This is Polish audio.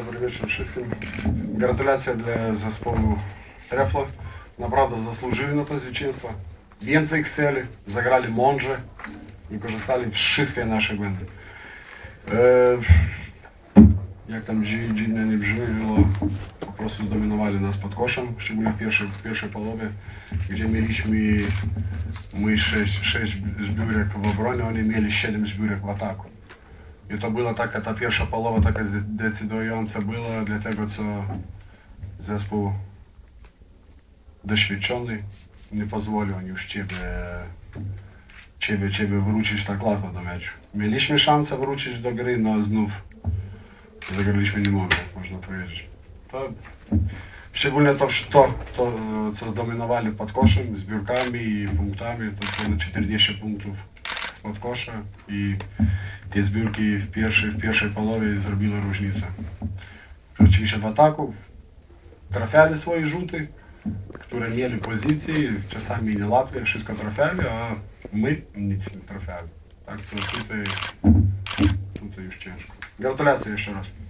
Dobry wieczór wszystkim. Gratulacje dla zespołu Trefla. Naprawdę zasłużyli na to zwycięstwo. Więcej chcieli, zagrali mądrze, wykorzystali wszystkie nasze błędy. Jak tam dziwnie nie brzmi, po prostu zdominowali nas pod koszem, szczególnie w pierwszej połowie, gdzie mieliśmy my 6 zbiórek w obronie, oni mieli 7 zbiórek w ataku. I to była ta pierwsza połowa taka decydująca była, dlatego co zespół doświadczony nie pozwolił już ciebie wrócić tak łatwo do meczu. Mieliśmy szansę wrócić do gry, no znów zagraliśmy nie mogę, można powiedzieć. Szczególnie to, co zdominowali pod koszem, zbiórkami i punktami, to ponad 40 punktów spod kosza i te zbiórki w pierwszej połowie zrobiły różnicę. Oczywiście w ataku trafiali swoje rzuty, które mieli pozycje, czasami nie łatwe, wszystko trafiali, a my nic nie trafiali. Tak co tutaj już ciężko. Gratulacje jeszcze raz.